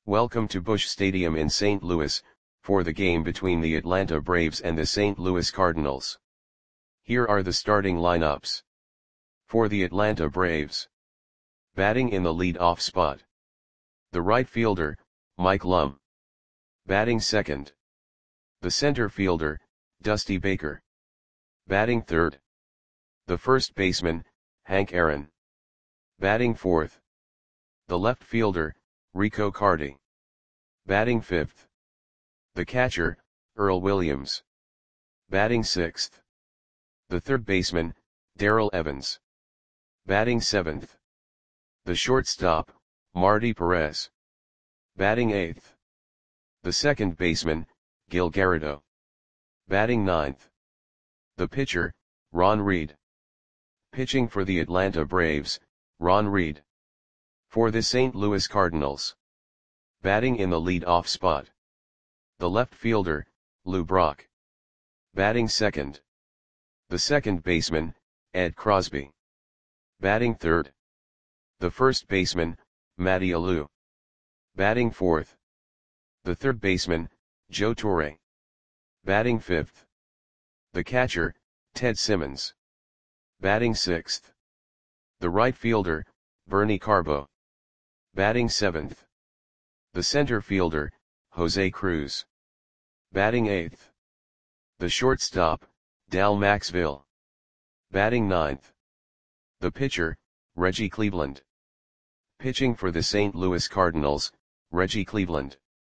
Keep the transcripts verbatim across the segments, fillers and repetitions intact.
Welcome to Busch Stadium in Saint Louis, for the game between the Atlanta Braves and the Saint Louis Cardinals. Here are the starting lineups. For the Atlanta Braves. Batting in the lead-off spot. The right fielder, Mike Lum. Batting second. The center fielder, Dusty Baker. Batting third. The first baseman, Hank Aaron. Batting fourth. The left fielder, Rico Carty. Batting fifth. The catcher, Earl Williams. Batting sixth. The third baseman, Darrell Evans. Batting seventh. The shortstop, Marty Perez. Batting eighth. The second baseman, Gil Garrido. Batting ninth. The pitcher, Ron Reed. Pitching for the Atlanta Braves, Ron Reed. For the Saint Louis Cardinals. Batting in the lead-off spot. The left fielder, Lou Brock. Batting second. The second baseman, Ed Crosby. Batting third. The first baseman, Matty Alou. Batting fourth. The third baseman, Joe Torre. Batting fifth. The catcher, Ted Simmons. Batting sixth. The right fielder, Bernie Carbo. Batting seventh. The center fielder, Jose Cruz. Batting eighth. The shortstop, Dal Maxville. Batting ninth. The pitcher, Reggie Cleveland. Pitching for the Saint Louis Cardinals, Reggie Cleveland.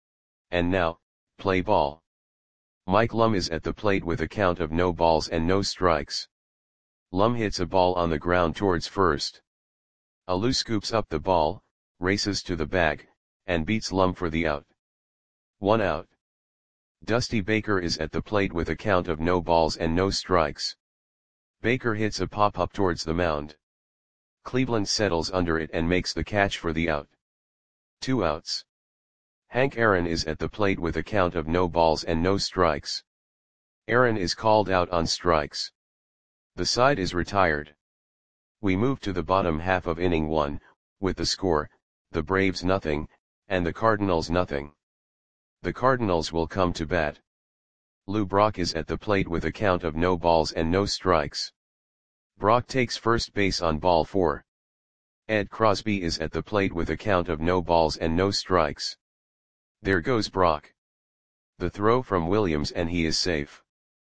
And now, play ball. Mike Lum is at the plate with a count of no balls and no strikes. Lum hits a ball on the ground towards first. Alou scoops up the ball, races to the bag, and beats Lum for the out. One out. Dusty Baker is at the plate with a count of no balls and no strikes. Baker hits a pop-up towards the mound. Cleveland settles under it and makes the catch for the out. Two outs. Hank Aaron is at the plate with a count of no balls and no strikes. Aaron is called out on strikes. The side is retired. We move to the bottom half of inning one, with the score, the Braves nothing, and the Cardinals nothing. The Cardinals will come to bat. Lou Brock is at the plate with a count of no balls and no strikes. Brock takes first base on ball four. Ed Crosby is at the plate with a count of no balls and no strikes. There goes Brock. The throw from Williams and he is safe.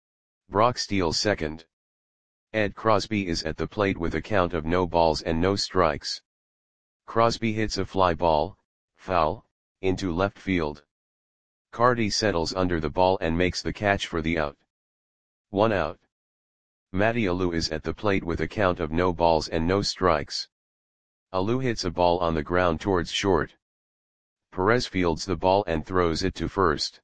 Brock steals second. Ed Crosby is at the plate with a count of no balls and no strikes. Crosby hits a fly ball, foul, into left field. Carty settles under the ball and makes the catch for the out. One out. Matty Alou is at the plate with a count of no balls and no strikes. Alou hits a ball on the ground towards short. Perez fields the ball and throws it to first.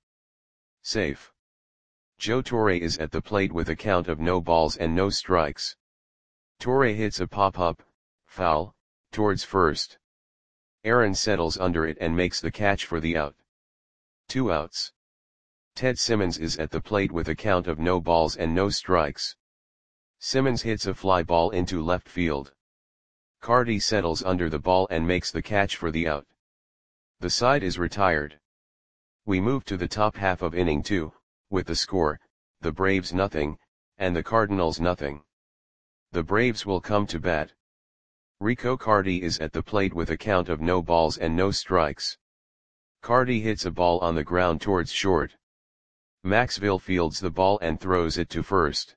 Safe. Joe Torre is at the plate with a count of no balls and no strikes. Torre hits a pop-up, foul, towards first. Aaron settles under it and makes the catch for the out. Two outs. Ted Simmons is at the plate with a count of no balls and no strikes. Simmons hits a fly ball into left field. Carty settles under the ball and makes the catch for the out. The side is retired. We move to the top half of inning two, with the score, the Braves nothing, and the Cardinals nothing. The Braves will come to bat. Rico Carty is at the plate with a count of no balls and no strikes. Carty hits a ball on the ground towards short. Maxville fields the ball and throws it to first.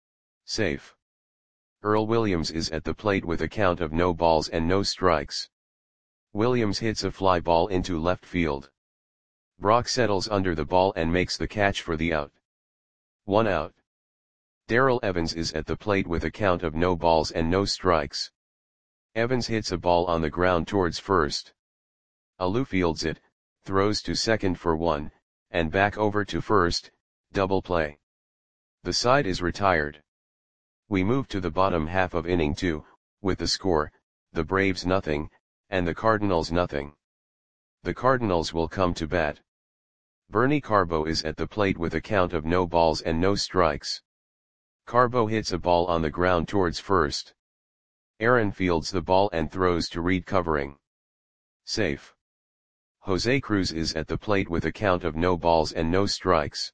Safe. Earl Williams is at the plate with a count of no balls and no strikes. Williams hits a fly ball into left field. Brock settles under the ball and makes the catch for the out. One out. Darrell Evans is at the plate with a count of no balls and no strikes. Evans hits a ball on the ground towards first. Alou fields it, throws to second for one, and back over to first, double play. The side is retired. We move to the bottom half of inning two, with the score, the Braves nothing, and the Cardinals nothing. The Cardinals will come to bat. Bernie Carbo is at the plate with a count of no balls and no strikes. Carbo hits a ball on the ground towards first. Aaron fields the ball and throws to Reed covering. Safe. Jose Cruz is at the plate with a count of no balls and no strikes.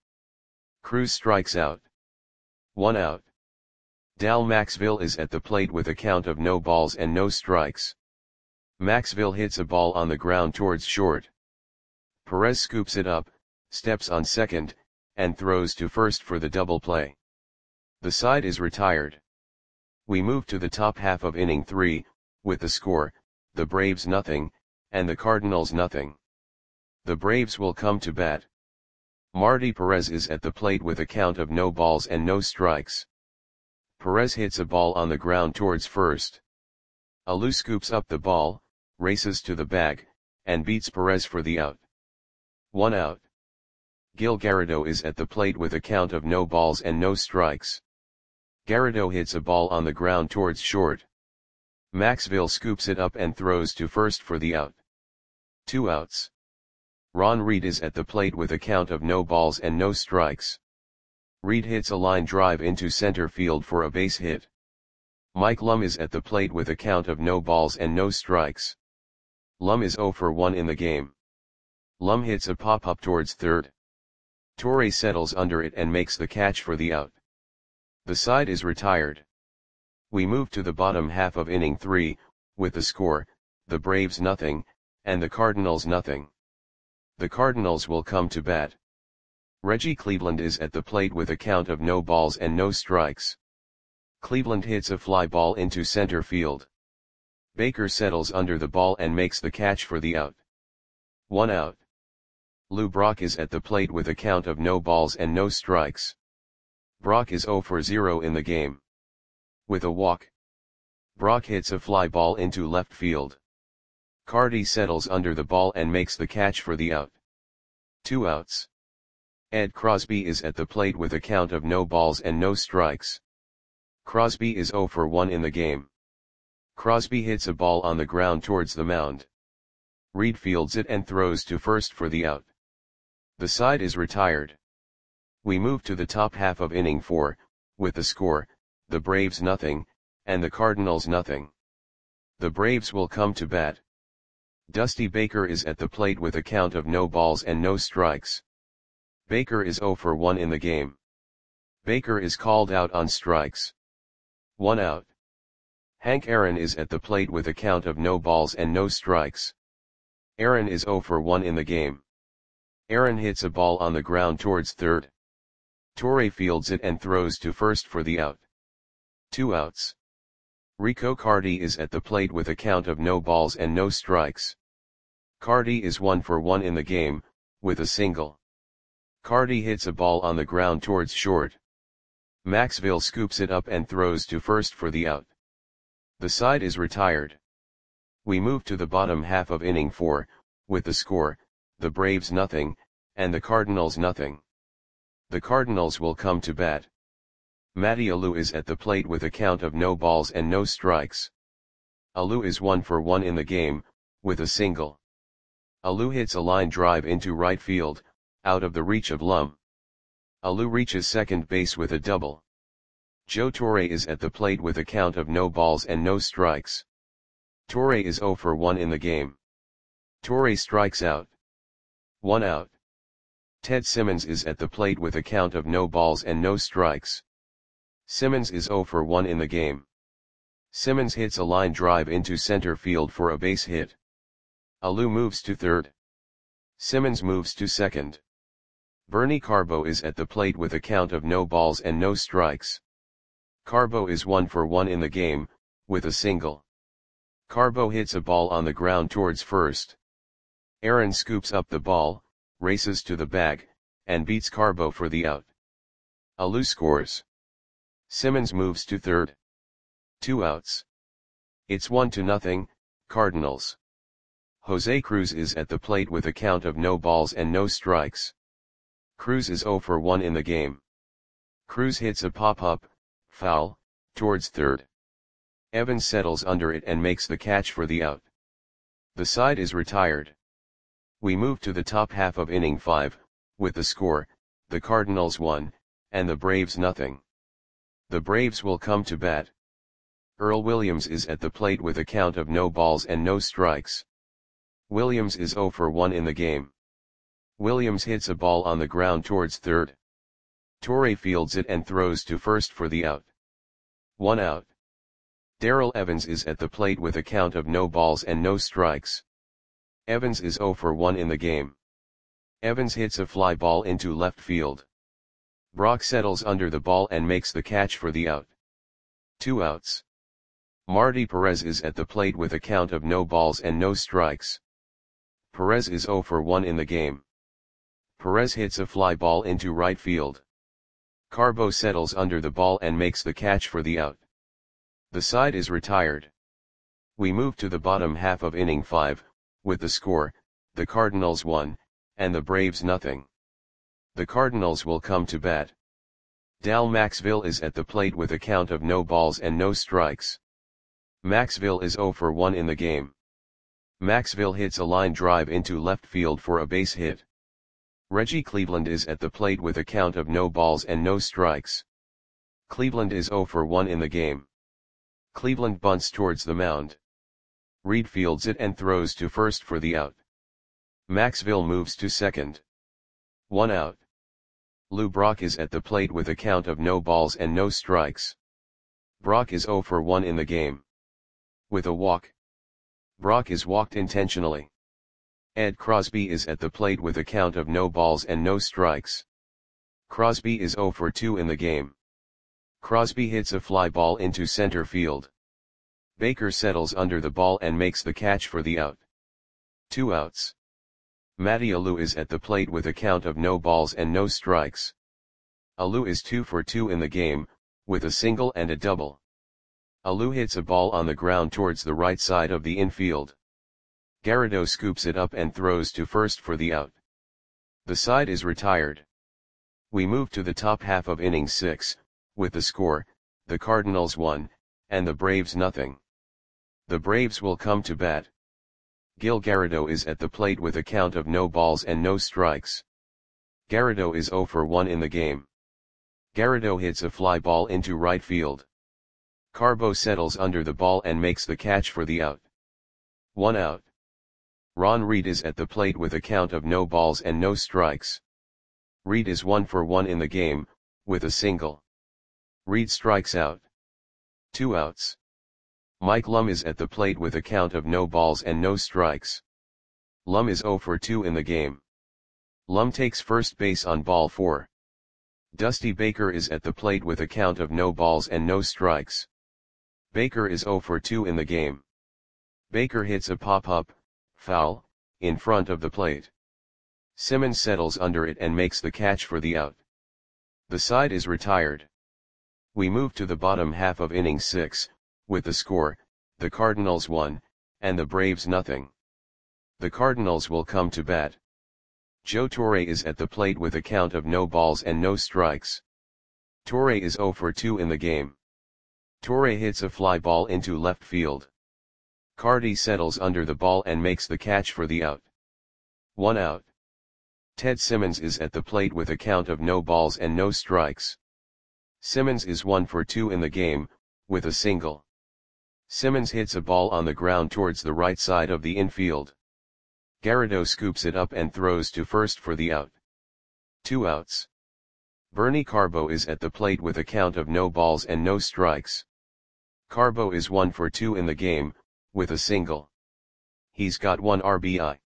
Cruz strikes out. One out. Dal Maxville is at the plate with a count of no balls and no strikes. Maxville hits a ball on the ground towards short. Perez scoops it up, steps on second, and throws to first for the double play. The side is retired. We move to the top half of inning three, with the score, the Braves nothing, and the Cardinals nothing. The Braves will come to bat. Marty Perez is at the plate with a count of no balls and no strikes. Perez hits a ball on the ground towards first. Alou scoops up the ball, races to the bag, and beats Perez for the out. One out. Gil Garrido is at the plate with a count of no balls and no strikes. Garrido hits a ball on the ground towards short. Maxville scoops it up and throws to first for the out. Two outs. Ron Reed is at the plate with a count of no balls and no strikes. Reed hits a line drive into center field for a base hit. Mike Lum is at the plate with a count of no balls and no strikes. Lum is oh for one in the game. Lum hits a pop-up towards third. Torre settles under it and makes the catch for the out. The side is retired. We move to the bottom half of inning three, with the score, the Braves nothing, and the Cardinals nothing. The Cardinals will come to bat. Reggie Cleveland is at the plate with a count of no balls and no strikes. Cleveland hits a fly ball into center field. Baker settles under the ball and makes the catch for the out. One out. Lou Brock is at the plate with a count of no balls and no strikes. Brock is oh for zero in the game. With a walk, Brock hits a fly ball into left field. Cardi settles under the ball and makes the catch for the out. Two outs. Ed Crosby is at the plate with a count of no balls and no strikes. Crosby is oh for one in the game. Crosby hits a ball on the ground towards the mound. Reed fields it and throws to first for the out. The side is retired. We move to the top half of inning four, with the score, the Braves nothing, and the Cardinals nothing. The Braves will come to bat. Dusty Baker is at the plate with a count of no balls and no strikes. Baker is oh for one in the game. Baker is called out on strikes. One out. Hank Aaron is at the plate with a count of no balls and no strikes. Aaron is oh for one in the game. Aaron hits a ball on the ground towards third. Torre fields it and throws to first for the out. Two outs. Rico Cardi is at the plate with a count of no balls and no strikes. Cardi is one for one in the game, with a single. Cardi hits a ball on the ground towards short. Maxville scoops it up and throws to first for the out. The side is retired. We move to the bottom half of inning four, with the score, the Braves nothing, and the Cardinals nothing. The Cardinals will come to bat. Matty Alou is at the plate with a count of no balls and no strikes. Alou is one for one in the game, with a single. Alou hits a line drive into right field, out of the reach of Lum. Alou reaches second base with a double. Joe Torre is at the plate with a count of no balls and no strikes. Torre is oh for one in the game. Torre strikes out. One out. Ted Simmons is at the plate with a count of no balls and no strikes. Simmons is oh for one in the game. Simmons hits a line drive into center field for a base hit. Alou moves to third. Simmons moves to second. Bernie Carbo is at the plate with a count of no balls and no strikes. Carbo is one for one in the game, with a single. Carbo hits a ball on the ground towards first. Aaron scoops up the ball, races to the bag, and beats Carbo for the out. Alou scores. Simmons moves to third. Two outs. It's one to nothing, Cardinals. Jose Cruz is at the plate with a count of no balls and no strikes. Cruz is oh for one in the game. Cruz hits a pop-up, foul, towards third. Evans settles under it and makes the catch for the out. The side is retired. We move to the top half of inning five, with the score, the Cardinals one, and the Braves nothing. The Braves will come to bat. Earl Williams is at the plate with a count of no balls and no strikes. Williams is zero for one in the game. Williams hits a ball on the ground towards third. Torre fields it and throws to first for the out. One out. Darrell Evans is at the plate with a count of no balls and no strikes. Evans is zero for one in the game. Evans hits a fly ball into left field. Brock settles under the ball and makes the catch for the out. Two outs. Marty Perez is at the plate with a count of no balls and no strikes. Perez is zero for one in the game. Perez hits a fly ball into right field. Carbo settles under the ball and makes the catch for the out. The side is retired. We move to the bottom half of inning five, with the score, the Cardinals one, and the Braves nothing. The Cardinals will come to bat. Dal Maxville is at the plate with a count of no balls and no strikes. Maxville is zero for one in the game. Maxville hits a line drive into left field for a base hit. Reggie Cleveland is at the plate with a count of no balls and no strikes. Cleveland is zero for one in the game. Cleveland bunts towards the mound. Reed fields it and throws to first for the out. Maxville moves to second. One out. Lou Brock is at the plate with a count of no balls and no strikes. Brock is zero for one in the game. With a walk. Brock is walked intentionally. Ed Crosby is at the plate with a count of no balls and no strikes. Crosby is zero for two in the game. Crosby hits a fly ball into center field. Baker settles under the ball and makes the catch for the out. Two outs. Matty Alou is at the plate with a count of no balls and no strikes. Alou is two for two in the game, with a single and a double. Alou hits a ball on the ground towards the right side of the infield. Garrido scoops it up and throws to first for the out. The side is retired. We move to the top half of inning six, with the score, the Cardinals one, and the Braves nothing. The Braves will come to bat. Gil Garrido is at the plate with a count of no balls and no strikes. Garrido is zero for one in the game. Garrido hits a fly ball into right field. Carbo settles under the ball and makes the catch for the out. One out. Ron Reed is at the plate with a count of no balls and no strikes. Reed is one for one in the game, with a single. Reed strikes out. Two outs. Mike Lum is at the plate with a count of no balls and no strikes. Lum is zero for two in the game. Lum takes first base on ball four. Dusty Baker is at the plate with a count of no balls and no strikes. Baker is zero for two in the game. Baker hits a pop-up, foul, in front of the plate. Simmons settles under it and makes the catch for the out. The side is retired. We move to the bottom half of inning six, with the score, the Cardinals one, and the Braves nothing. The Cardinals will come to bat. Joe Torre is at the plate with a count of no balls and no strikes. Torre is zero for two in the game. Torre hits a fly ball into left field. Cardi settles under the ball and makes the catch for the out. One out. Ted Simmons is at the plate with a count of no balls and no strikes. Simmons is one for two in the game, with a single. Simmons hits a ball on the ground towards the right side of the infield. Garrido scoops it up and throws to first for the out. Two outs. Bernie Carbo is at the plate with a count of no balls and no strikes. Carbo is one for two in the game, with a single. He's got one R B I.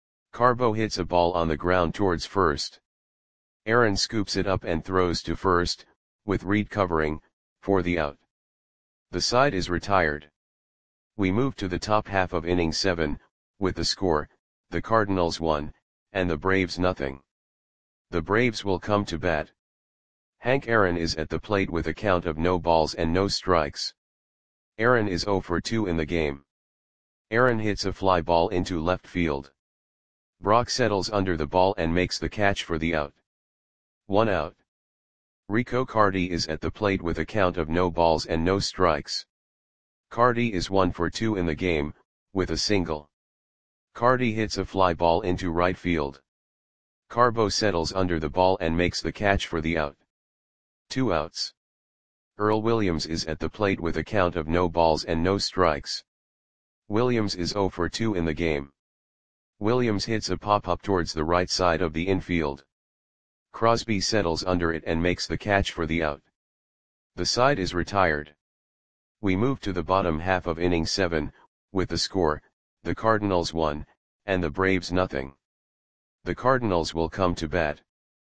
Carbo hits a ball on the ground towards first. Aaron scoops it up and throws to first, with Reed covering, for the out. The side is retired. We move to the top half of inning seven, with the score, the Cardinals one, and the Braves nothing. The Braves will come to bat. Hank Aaron is at the plate with a count of no balls and no strikes. Aaron is zero for two in the game. Aaron hits a fly ball into left field. Brock settles under the ball and makes the catch for the out. One out. Rico Cardi is at the plate with a count of no balls and no strikes. Cardi is one for two in the game, with a single. Cardi hits a fly ball into right field. Carbo settles under the ball and makes the catch for the out. Two outs. Earl Williams is at the plate with a count of no balls and no strikes. Williams is zero for two in the game. Williams hits a pop-up towards the right side of the infield. Crosby settles under it and makes the catch for the out. The side is retired. We move to the bottom half of inning seven, with the score, the Cardinals one, and the Braves nothing. The Cardinals will come to bat.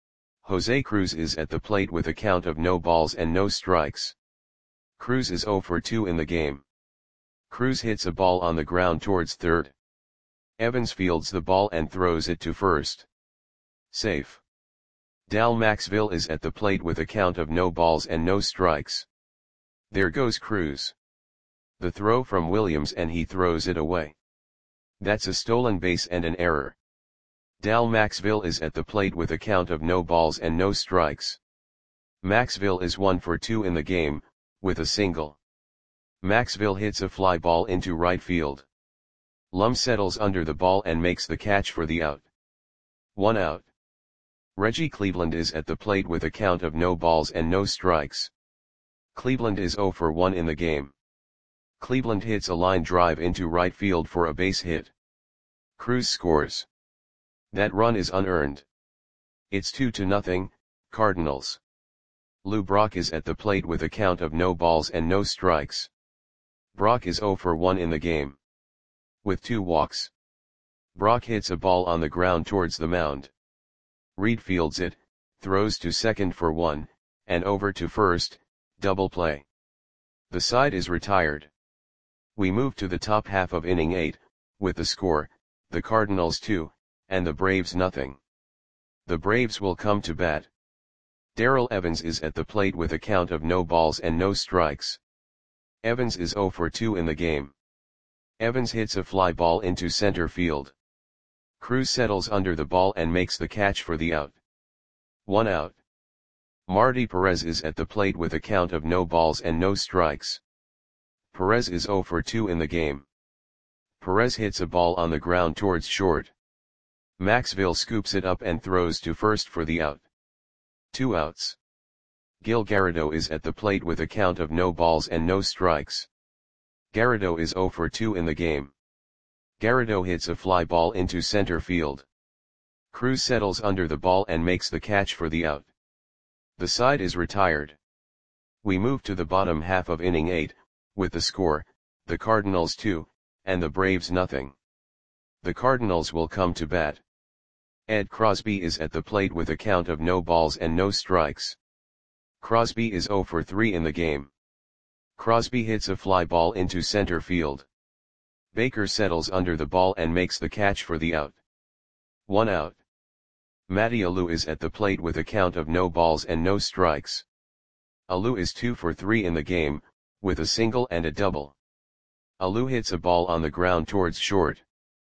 Jose Cruz is at the plate with a count of no balls and no strikes. Cruz is zero for two in the game. Cruz hits a ball on the ground towards third. Evans fields the ball and throws it to first. Safe. Dal Maxville is at the plate with a count of no balls and no strikes. There goes Cruz. The throw from Williams and he throws it away. That's a stolen base and an error. Dal Maxville is at the plate with a count of no balls and no strikes. Maxville is one for two in the game, with a single. Maxville hits a fly ball into right field. Lum settles under the ball and makes the catch for the out. One out. Reggie Cleveland is at the plate with a count of no balls and no strikes. Cleveland is zero for one in the game. Cleveland hits a line drive into right field for a base hit. Cruz scores. That run is unearned. It's two to nothing, Cardinals. Lou Brock is at the plate with a count of no balls and no strikes. Brock is zero for one in the game. With two walks. Brock hits a ball on the ground towards the mound. Reed fields it, throws to second for one, and over to first, double play. The side is retired. We move to the top half of inning eight, with the score, the Cardinals two, and the Braves nothing. The Braves will come to bat. Darrell Evans is at the plate with a count of no balls and no strikes. Evans is zero for two in the game. Evans hits a fly ball into center field. Cruz settles under the ball and makes the catch for the out. One out. Marty Perez is at the plate with a count of no balls and no strikes. Perez is zero for two in the game. Perez hits a ball on the ground towards short. Maxville scoops it up and throws to first for the out. Two outs. Gil Garrido is at the plate with a count of no balls and no strikes. Garrido is zero for two in the game. Garrido hits a fly ball into center field. Cruz settles under the ball and makes the catch for the out. The side is retired. We move to the bottom half of inning eight, with the score, the Cardinals two, and the Braves nothing. The Cardinals will come to bat. Ed Crosby is at the plate with a count of no balls and no strikes. Crosby is zero for three in the game. Crosby hits a fly ball into center field. Baker settles under the ball and makes the catch for the out. One out. Matty Alou is at the plate with a count of no balls and no strikes. Alou is two for three in the game, with a single and a double. Alou hits a ball on the ground towards short.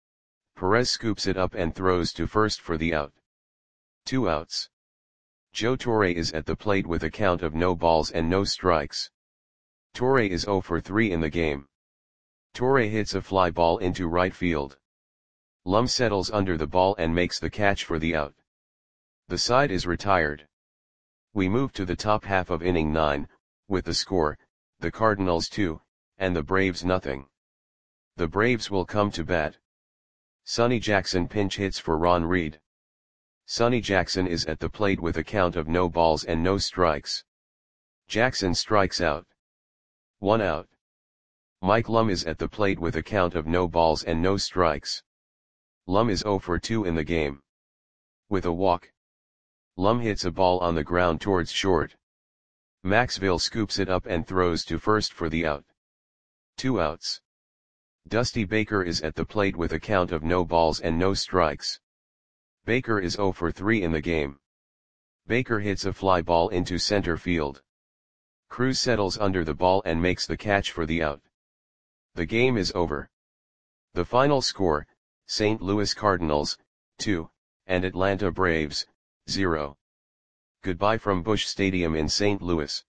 Perez scoops it up and throws to first for the out. Two outs. Joe Torre is at the plate with a count of no balls and no strikes. Torre is zero for three in the game. Torre hits a fly ball into right field. Lum settles under the ball and makes the catch for the out. The side is retired. We move to the top half of inning nine, with the score, the Cardinals two, and the Braves nothing. The Braves will come to bat. Sonny Jackson pinch hits for Ron Reed. Sonny Jackson is at the plate with a count of no balls and no strikes. Jackson strikes out. One out. Mike Lum is at the plate with a count of no balls and no strikes. Lum is zero for two in the game. With a walk. Lum hits a ball on the ground towards short. Maxville scoops it up and throws to first for the out. Two outs. Dusty Baker is at the plate with a count of no balls and no strikes. Baker is zero for three in the game. Baker hits a fly ball into center field. Cruz settles under the ball and makes the catch for the out. The game is over. The final score, Saint Louis Cardinals, two, and Atlanta Braves, zero. Goodbye from Busch Stadium in Saint Louis.